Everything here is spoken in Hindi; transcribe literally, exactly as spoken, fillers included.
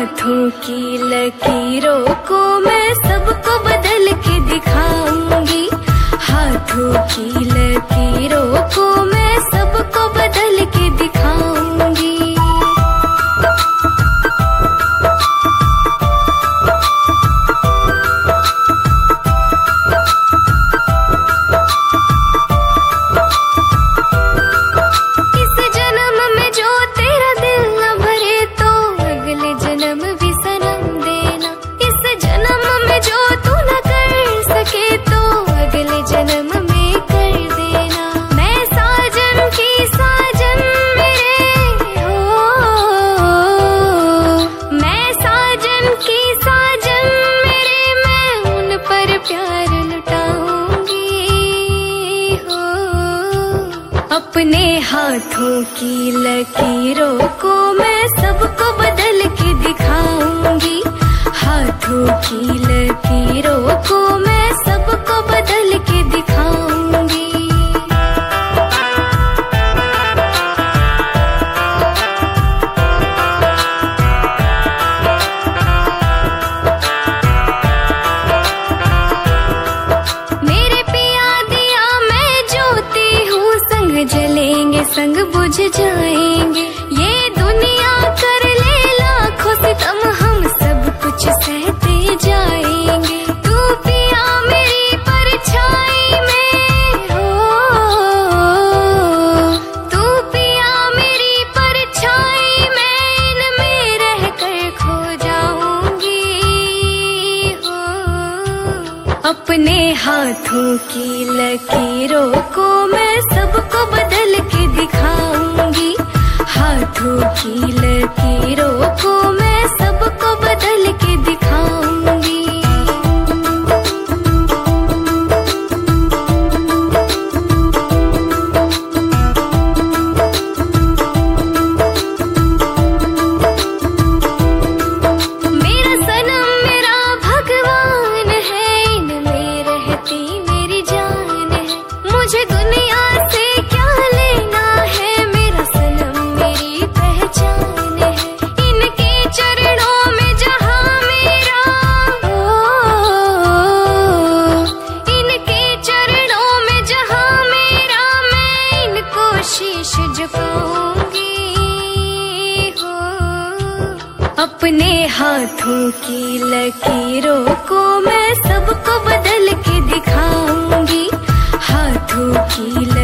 हाथों की लकीरों को मैं सबको बदल के दिखाऊंगी। हाथों की लकीरों को मैं सबको बदल के दिखाऊंगी। अपने हाथों की लकीरों को मैं सबको बदल के दिखाऊंगी। हाथों की लकीरों को मैं सबको बदल के दिखाऊंगी। जलेंगे संग बुझ जाएंगे, ये दुनिया कर ले लाखों सितम, हम सब कुछ सहते जाएंगे। तू पिया मेरी परछाई में हो, तू पिया मेरी परछाई में, इनमें रह कर खो जाऊंगी हो। अपने हाथों की लकीरों को मैं सबको बदल के दिखाऊंगी। हाथों की लकीरों को मैं सबको बदल के दिखाऊंगी। मेरा सनम मेरा भगवान है, इनमें रहती मेरी जान है। मुझे दुनिया से क्या लेना है, मेरा सनम मेरी पहचान है। इनके चरणों में जहां मेरा हो, इनके चरणों में जहां मेरा, मैं इनको शीश झुकाऊंगी हो। अपने हाथों की लकीरों को मैं सबको बदल के दिखाऊंगी। हाथों की